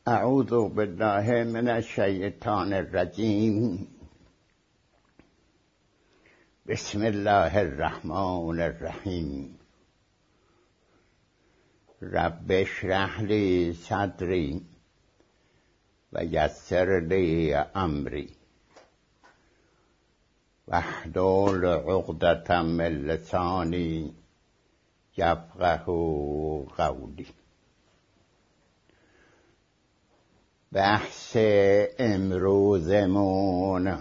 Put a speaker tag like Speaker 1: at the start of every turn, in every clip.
Speaker 1: اعوذ بالله من الشیطان الرجیم. بسم الله الرحمن الرحیم. رب اشرح لی صدری و یسر لی امری واحلل عقدة من لسانی یفقهوا قولی. بحث امروزمون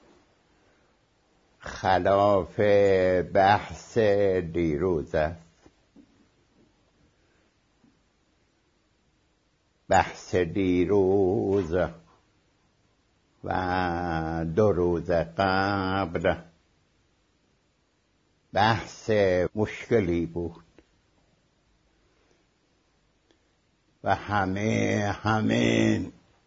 Speaker 1: خلاف بحث دیروز است. بحث دیروز و 2 روز قبل بحث مشکلی بود و همه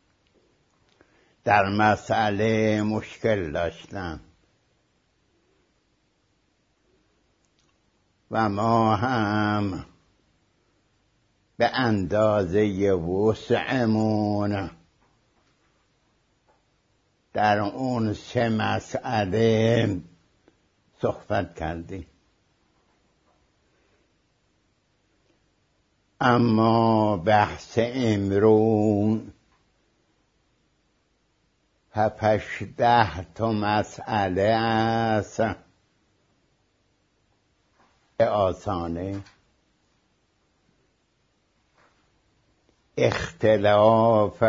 Speaker 1: در مسئله مشکل داشتن و ما هم به اندازه وسعمون در اون 3 مسئله صحبت کردیم. اما بحث امروز 7-10 تا مسئله است. آسانه اختلاف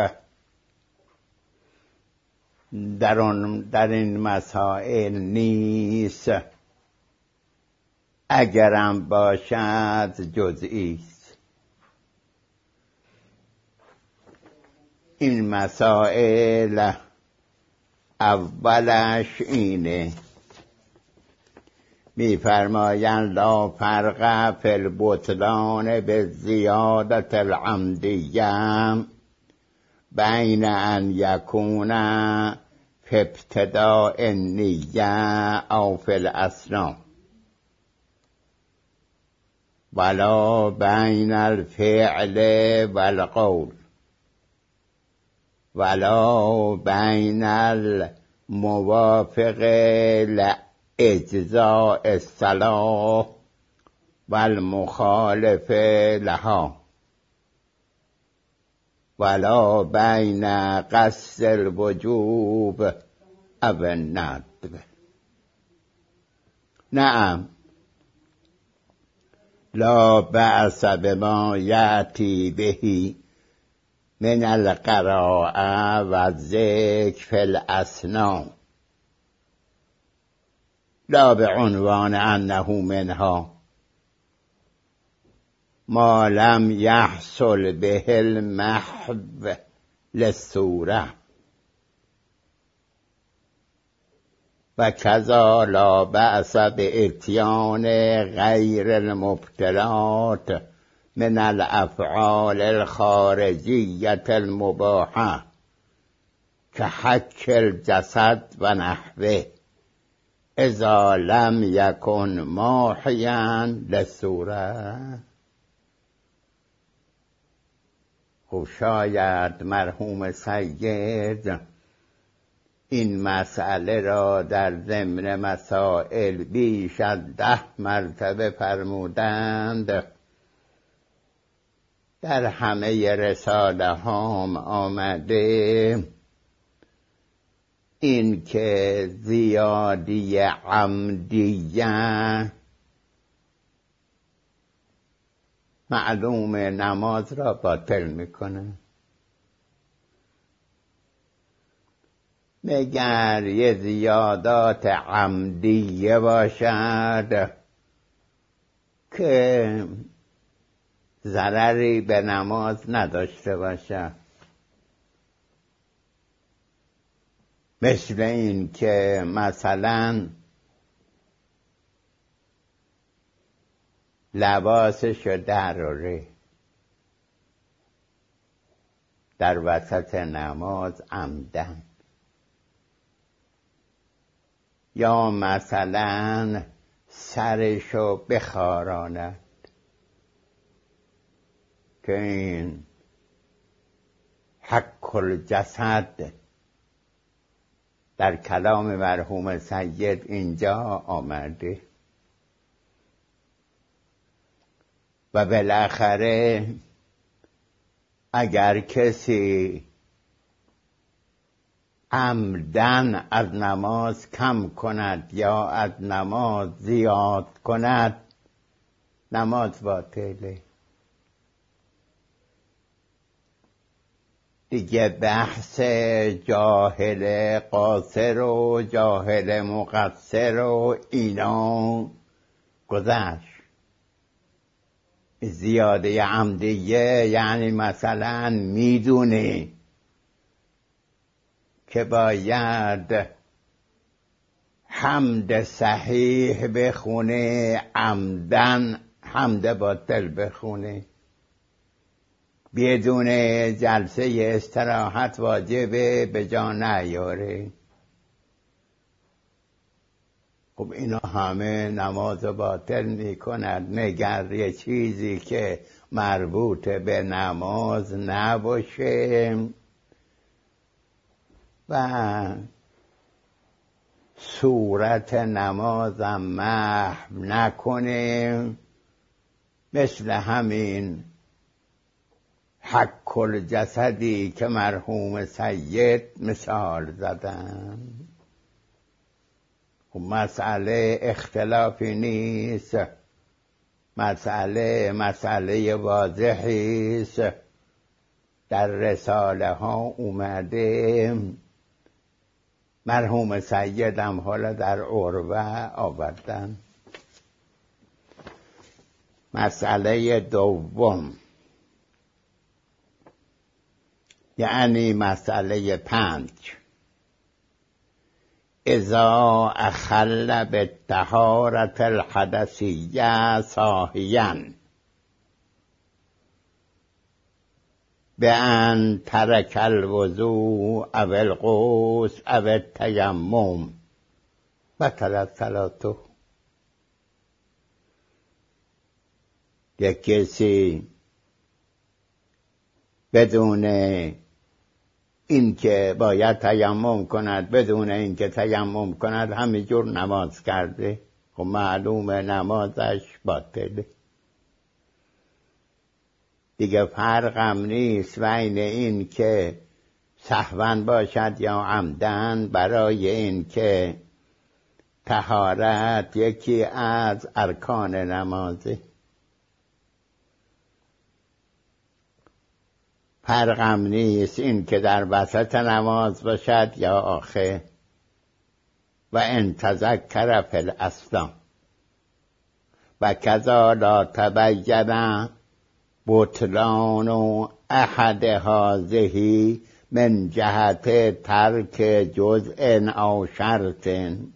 Speaker 1: در این مسائل نیست، اگرم باشد جزئی است. این مسائل اولش اینه، می‌فرمایند لا فرق فی البطلان بالزیادة العمدیة بین ان یکون فی ابتداء النیة او فی الاثناء ولا بین الفعل والقول ولا بین الموافق لاجزاء الصلاة والمخالف لها ولا بین قصد الوجوب او الندب. نعم، لا بأس بما یأتی به من القراءة و الذکر فی الاثناء لا بعنوان انه منها ما لم يحصل به المحو للصورة و کذا لا بأس باتیان غیر المبطلات من الافعال الخارجیة المباحة كحك الجسد و نحوه اذا لم يكن ماحيا للصورة. خب شاید مرحوم سید این مسئله را در ضمن مسائل بیش از 10 مرتبه فرمودند. در همه رساله هام آمده این که زیادی عمدیه معلوم نماز را باطل میکنه. مگر یه زیادات عمدیه باشد که ضرری به نماز نداشته باشد، مثل این که مثلا لباسشو دراره در وسط نماز عمدن، یا مثلا سرشو بخاراند که این حق الجسد در کلام مرحوم سید اینجا آمده و بالاخره اگر کسی عمدن از نماز کم کند یا از نماز زیاد کند نماز باطله. دیگه بحث جاهل قاصر و جاهل مقصر و اینا گذشت. زیاده عمدیه یعنی مثلا میدونه که باید حمد صحیح بخونه، عمدن حمد باطل بخونه، بدون جلسه استراحت واجبه به جا نیاره. خب اینا همه نماز باطل میکند مگر یه چیزی که مربوط به نماز نباشه و صورت نمازم محو نکنه. مثل همین حق الجسدی که مرحوم سید مثال زدن. خب مسئله اختلافی نیست، مسئله واضحی است، در رساله ها اومده. مرحوم سید هم حالا در عروه آوردن. مسئله دوم یعنی مسئله 5 اذا اخل بالطهارة الحدثیه صاحیا بأن ترک الوضوء او الغسل او التیمم بطلت صلاته. یک کسی بدون اینکه باید تیمم کند، بدون اینکه تیمم کند همینجور نماز کرده، خب معلومه نمازش باطله. دیگه فرقم نیست بین این که سهواً باشد یا عمدن، برای این که طهارت یکی از ارکان نمازه. فرقم نیست این که در وسط نماز باشد یا آخر. و ان تذکر فی الاثناء و کذا لا تبین بطلان احد هذه من جهت ترک جزء او شرط.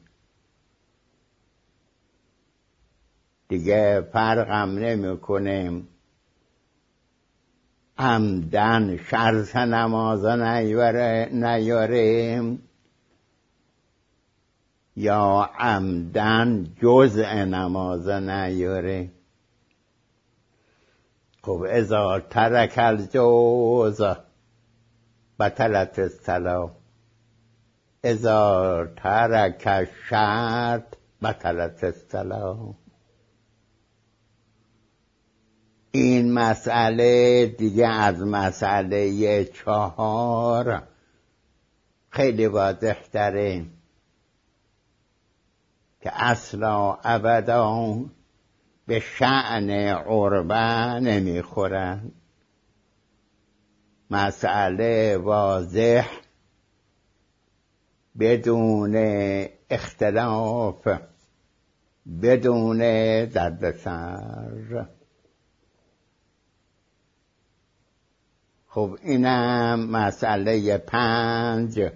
Speaker 1: دیگه فرقم نمیکنه عمدن شرط نماز نیاره یا عمدن جزء نماز نیاره. خب اذا ترک الجزء بطلت الصلاة، اذا ترک الشرط بطلت الصلاة. این مسئله دیگه از مسئله 4 خیلی واضح تره که اصلا ابدا به شأن عربه نمیخورن. مسئله واضح بدون اختلاف، بدون دردسر. خب اینم مسئله 5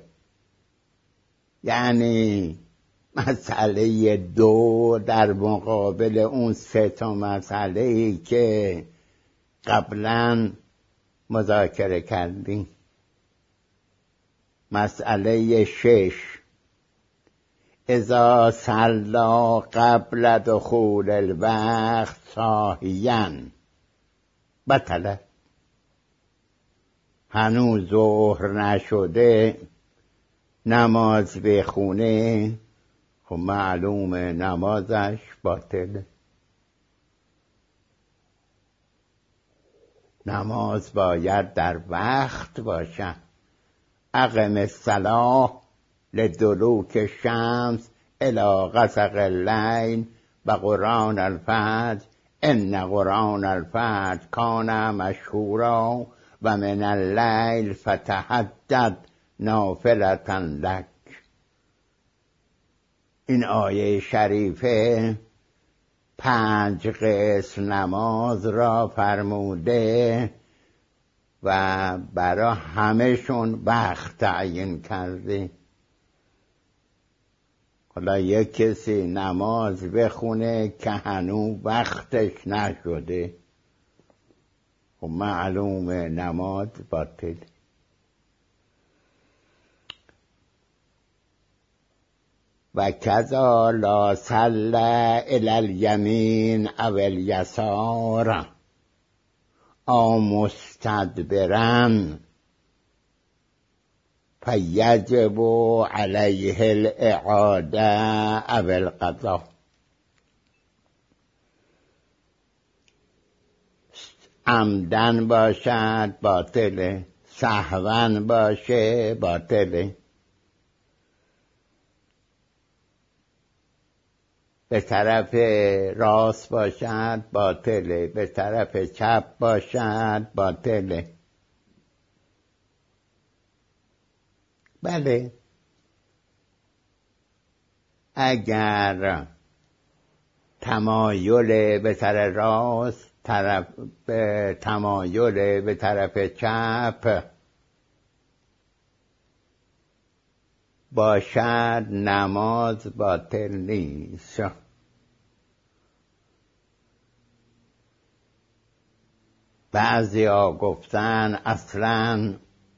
Speaker 1: یعنی مسئله 2 در مقابل اون 3 تا مسئله‌ای که قبلا مذاکره کردیم. مسئله 6 اذا صلی قبل دخول الوقت ساهیا بطلت. هنوز ظهر نشده نماز بخونه، خب معلومه نمازش باطله. نماز باید در وقت باشد. اقم الصلاة لدلوک الشمس الی غسق اللیل و قرآن الفجر ان قرآن الفجر کان مشهورا و من اللیل فتهجد نافلة لک. این آیه شریفه 5 قسم نماز را فرموده و برای همه‌شون وقت تعیین کرده. حالا یک کسی نماز بخونه که هنوز وقتش نشده، خب معلومه نماز باطل. و کذا لا صلی الی الیمین او الیسار او مستدبرا فیجب علیه الاعاده او القضا. عمدن باشد باطله، سهوا باشه باطله. به طرف راست باشد باطله، به طرف چپ باشد باطله. بله، اگر تمایل به طرف راست، تمایل به طرف چپ باشد نماز باطل نیست. بعضیا گفتن اصلا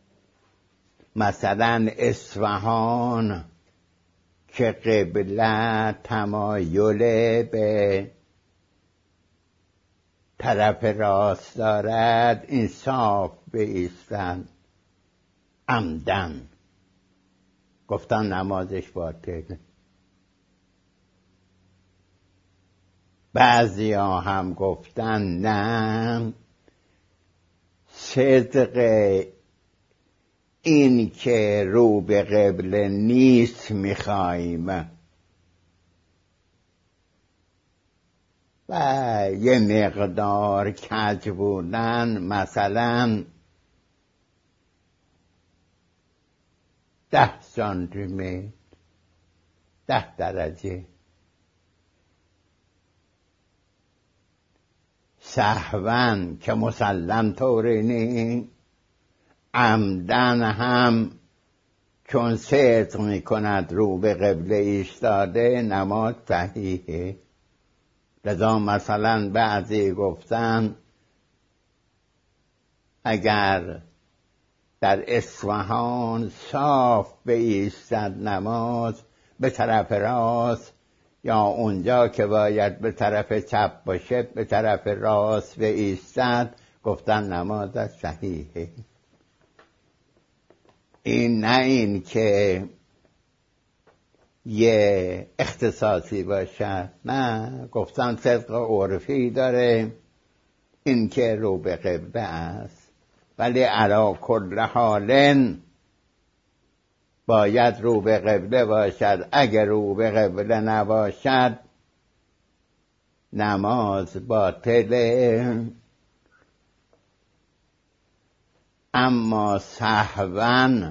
Speaker 1: مثلا اصفهان که قبله تمایل به طرف راست دارد، این صاف بایستند عمدن، گفتن نمازش باطل. بعضیا هم گفتن نه، صدق این که رو به قبله نیست میخواییم و یه مقدار کج بودن، مثلا 10 سانتیمتر، 10 درجه. سهوا که مسلم طوری نی، عمدن هم چون صدق میکند رو به قبله ایستاده نماز صحیحه. لذا مثلا بعضی گفتن اگر در اصفهان صاف بایستد نماز به طرف راست، یا اونجا که باید به طرف چپ باشه به طرف راست بایستد، گفتن نمازش صحیحه. این نه این که یه اختصاصی باشد، نه، گفتن صدق عرفی داره این که رو به قبله است، ولی علی کل حال باید رو به قبله باشد. اگر رو به قبله نباشد نماز باطله. اما سهوا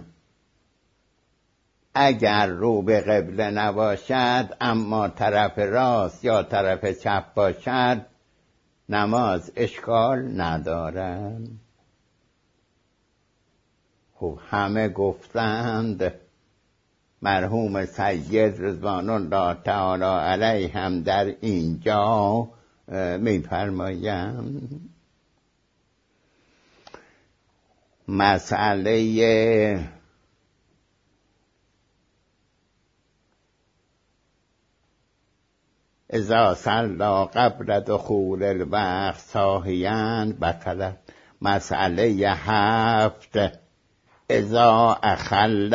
Speaker 1: اگر رو به قبله نباشد اما طرف راست یا طرف چپ باشد نماز اشکال ندارد. خب همه گفتند، مرحوم سید رضوان الله تعالی علیه هم در اینجا می‌فرمایند مسئله اذا صلی قبل دخول الوقت ساهیاً بطلت. مسئله 7 اذا اخل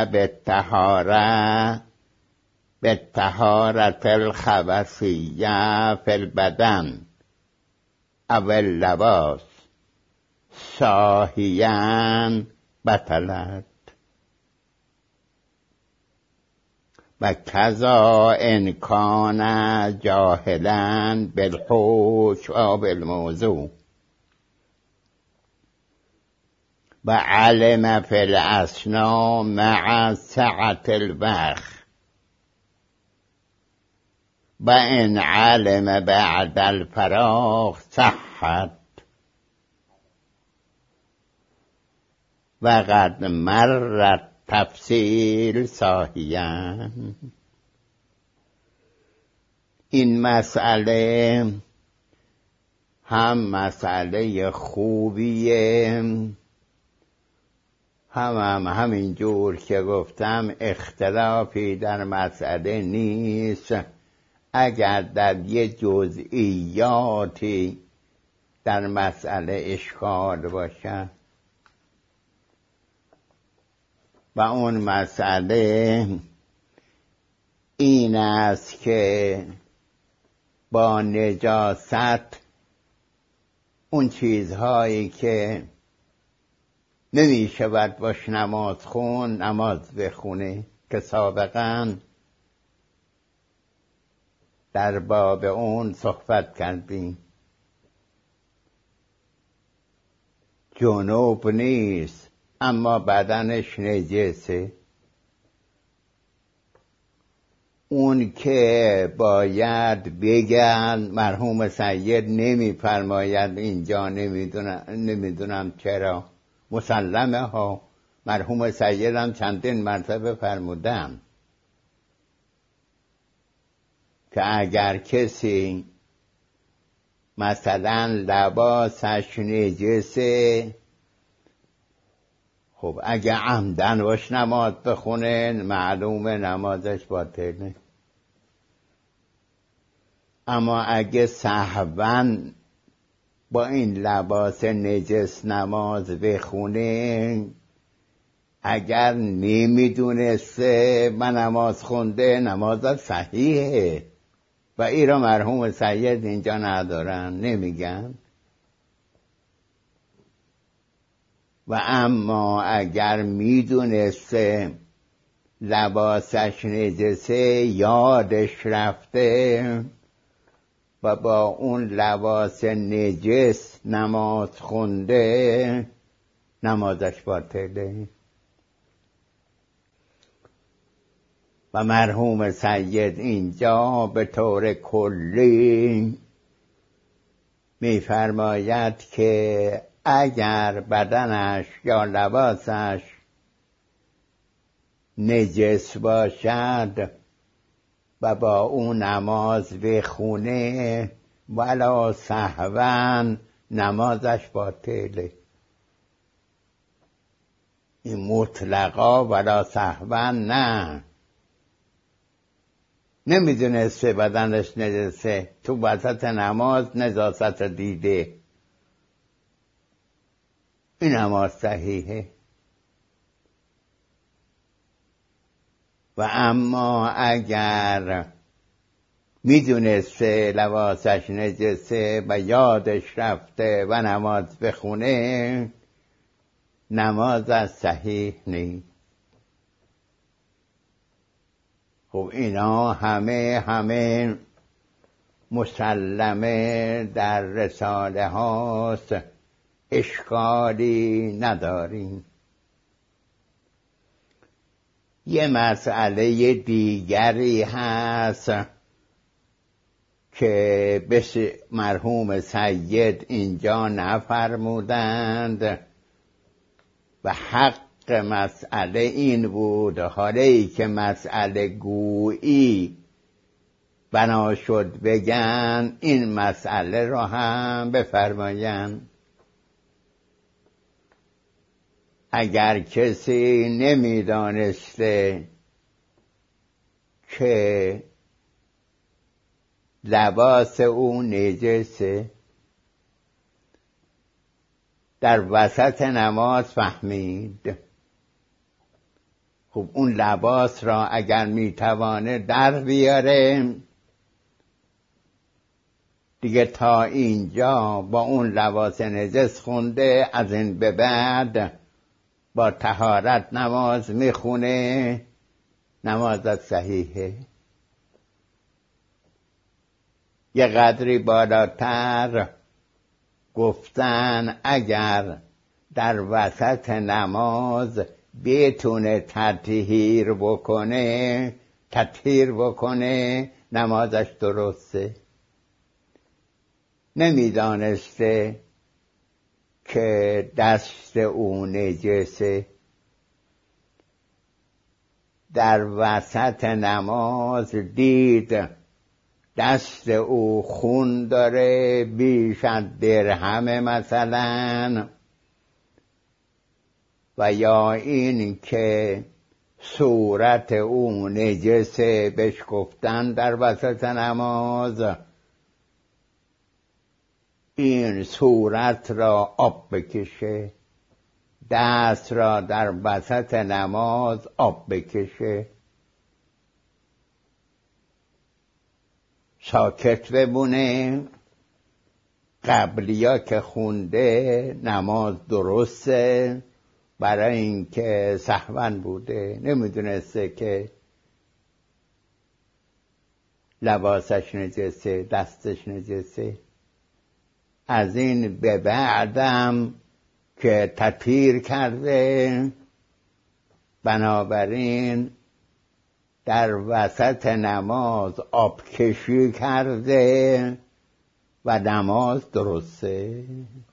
Speaker 1: بالطهارة الخبثیه فی البدن او اللباس ساهیاً بطلت و کذا ان کان جاهلاً بالحکم و بالموضوع و علم فی الاسنا مع سعة الوقت و ان علم بعد الفراغ صحت و قد مرت تفصیل ساهیاً. این مسئله هم مسئله خوبیه، همین جور که گفتم اختلافی در مسئله نیست. اگر در یه جزئیاتی در مسئله اشکال باشه و اون مسئله این است که با نجاست اون چیزهایی که نمی شود باش نماز خون نماز بخونه که سابقاً در باب اون صحبت کردیم. جنوب نیست اما بدنش نجسه. اون که باید بگن مرحوم سید نمی فرماید اینجا، نمیدونم چرا، مسلمه ها مرحوم سید هم چندین مرتبه فرمودن که اگر کسی مثلا لباسش نجسه، خب اگه عمدن باش نماز بخونه معلومه نمازش باطله. اما اگه سهواً با این لباس نجس نماز بخونه، اگر نمیدونسته من نماز خونده نمازت صحیحه و این را مرحوم سید اینجا ندارن، نمیگن. و اما اگر میدونسته لباسش نجسه، یادش رفته و با اون لباس نجس نماز خونده، نمازش باطله. و مرحوم سید اینجا به طور کلی می‌فرماید که اگر بدنش یا لباسش نجس باشد و با اون نماز بخونه ولا سهواً نمازش باطله. این مطلقا ولا سهواً نه، نمیدونسته بدنش نجسه، تو وسط نماز نجاست دیده، این نماز صحیحه. و اما اگر میدونسته لباسش نجسه و یادش رفته و نماز بخونه، نماز از صحیح نیست. خب اینا همه مسلمه در رساله هاست، اشکالی نداریم. یه مسئله دیگری هست که بس مرحوم سید اینجا نفرمودند و حق مسئله این بود، حالی که مسئله گویی بنا شد بگن، این مسئله را هم بفرمایند. اگر کسی نمیدانسته که لباس او نجسه، در وسط نماز فهمید. خب اون لباس را اگر میتوانه در بیاره، دیگه تا اینجا با اون لباس نجس خونده، از این به بعد با طهارت نماز میخونه، نمازت صحیحه. یه قدری بالاتر گفتن اگر در وسط نماز بتونه تطهیر بکنه نمازش درسته. نمیدانسته که دست او نجسه، در وسط نماز دید دست او خون داره بیش از درهم مثلا، و یا این که صورت او نجسه بهش گفتن در وسط نماز، این صورت را آب بکشه، دست را در وسط نماز آب بکشه، ساکت بمونه. قبلیا که خونده نماز درسته، برای اینکه سهوا بوده، نمیدونسته که لباسش نجسه، دستش نجسه. از این به بعدم که تطهیر کرده، بنابراین در وسط نماز آب کشی کرده و نماز درسته.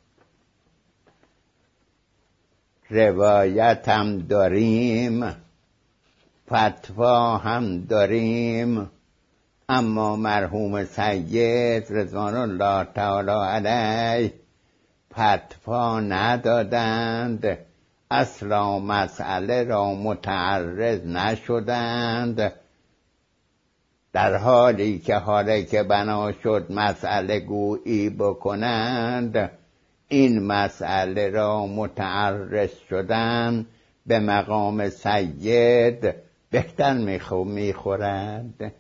Speaker 1: روایت هم داریم، فتوا هم داریم، اما مرحوم سید رضوان الله تعالی علیه فتوا ندادند، اصلا مسئله را متعرض نشدند، در حالی که بنا شد مسئله گویی بکنند، این مسئله را متعرض شدن به مقام سید بهتر میخورند.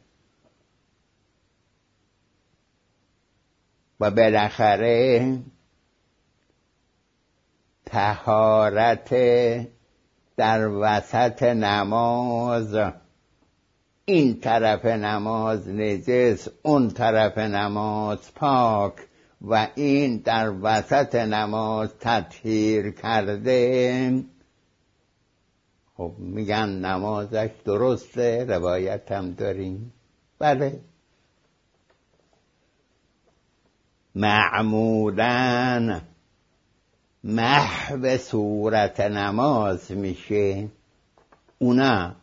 Speaker 1: و بالاخره طهارت در وسط نماز، این طرف نماز نجس، اون طرف نماز پاک، و این در وسط نماز تطهیر کرده، خب میگن نمازش درسته. روایت هم داریم. بله، معمولاً محو صورت نماز میشه. اونا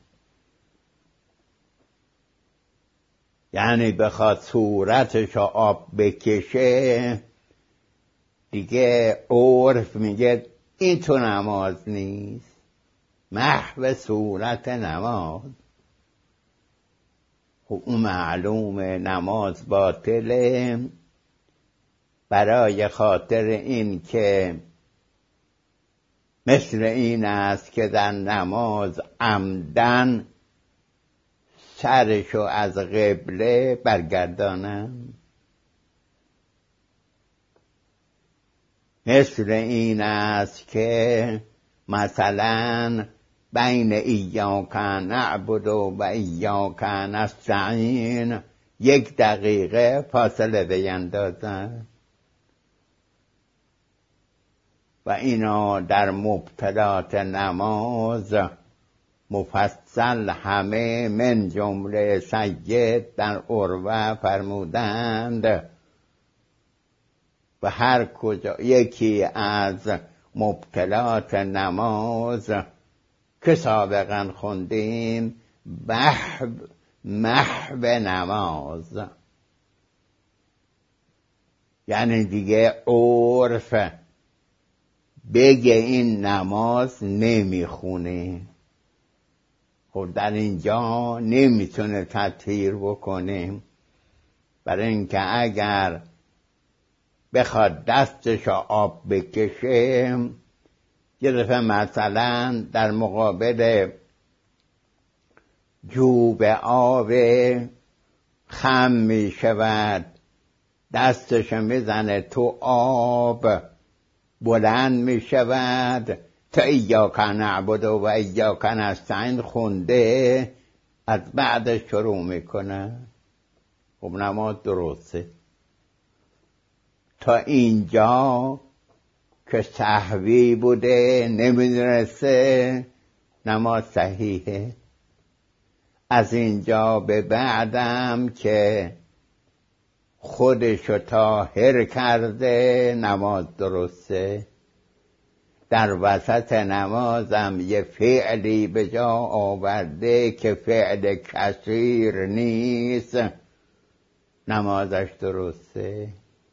Speaker 1: یعنی بخواد صورتش آب بکشه، دیگه عرف میگه این تو نماز نیست، محو صورت نماز. خب اون معلوم نماز باطله، برای خاطر این که مثل این است که در نماز عمدن سرشو از قبله برگردانم، مثل این است که مثلا بین ایاک نعبد و ایاک نستعین 1 دقیقه فاصله بیندازن، و اینا در مبطلات نماز مفصل همه من جمله سید در عروه فرمودند. و هر کجا یکی از مبطلات نماز که سابقا خوندیم محو نماز، یعنی دیگه عرف بگه این نماز نمیخونه، خب در اینجا نمیتونه تطهیر بکنه، برای اینکه اگر بخواد دستش آب بکشه، یه دفعه مثلا در مقابل جوب آب خم می شود، دستش میزنه تو آب، بلند می شود تا ایاک نعبد و ایاک نستعین خونده، از بعدش شروع میکنه. خب نماز درسته. تا اینجا که سهوی بوده نمیدونسته نماز صحیحه. از اینجا به بعدم که خودشو طاهر کرده نماز درسته. در وسط نمازم یه فعلی به جا آورده که فعل کثیر نیست، نمازش درسته.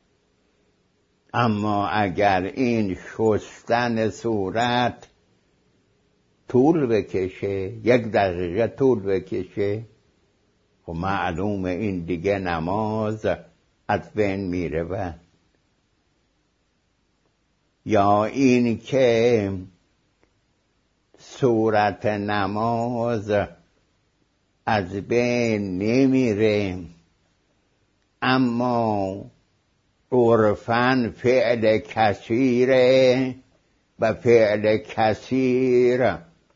Speaker 1: اما اگر این شستن صورت طول بکشه، 1 دقیقه طول بکشه، خب معلومه این دیگه نماز از بین میره. و یا این که صورت نماز از بین نمیره، اما عرفاً فعل کثیره و فعل کثیر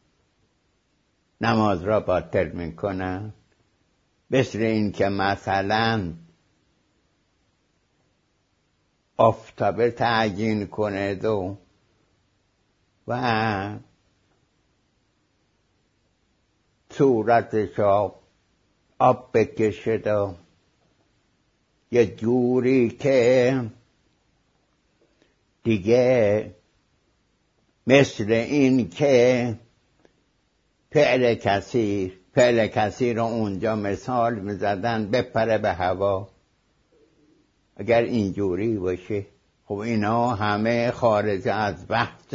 Speaker 1: نماز را باطل میکنه. مثل این که مثلا آفتابه تعیین کنه و صورتش آب بکشه یه جوری که دیگه مثل این که فعل کثیر رو اونجا مثال میزدن بپره به هوا. اگر اینجوری باشه، خب اینا همه خارج از بحث،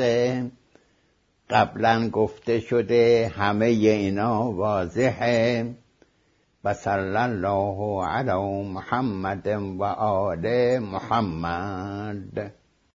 Speaker 1: قبلا گفته شده، همه اینا واضحه. و صلی الله علی محمد و آل محمد.